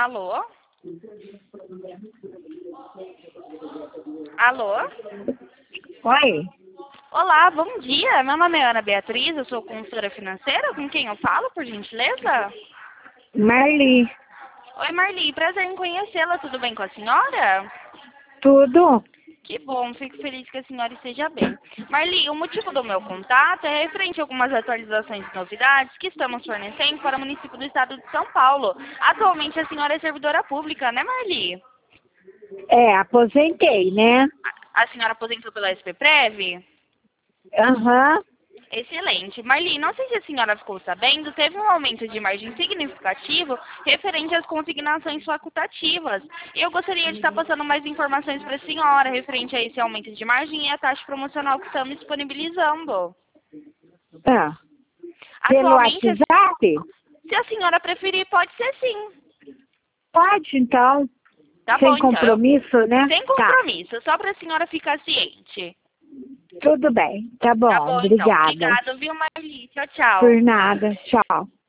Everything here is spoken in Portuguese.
Alô? Alô? Oi, Olá, bom dia. Meu nome é Ana Beatriz, eu sou consultora financeira. Com quem eu falo, por gentileza? Marli, Oi, Marli. Prazer em conhecê-la. Tudo bem com a senhora? tudo? Que bom, fico feliz que a senhora esteja bem. Marli, o motivo do meu contato é referente a algumas atualizações e novidades que estamos fornecendo para o município do estado de São Paulo. Atualmente a senhora é servidora pública, né, Marli? Aposentei, né? A senhora aposentou pela SPPrev? Aham. Excelente. Marli, não sei se a senhora ficou sabendo, teve um aumento de margem significativo referente às consignações facultativas. E eu gostaria de estar passando mais informações para a senhora referente a esse aumento de margem e a taxa promocional que estamos disponibilizando. Ah, pelo Atualmente, WhatsApp? se a senhora preferir, pode ser sim. Pode, então. Tá bom, Sem então. compromisso, né? Sem Tá, compromisso, só para a senhora ficar ciente. tudo bem. Tá Tá bom, bom, então. obrigada. Obrigada, viu, Marli? Tchau, tchau. Por nada, tchau.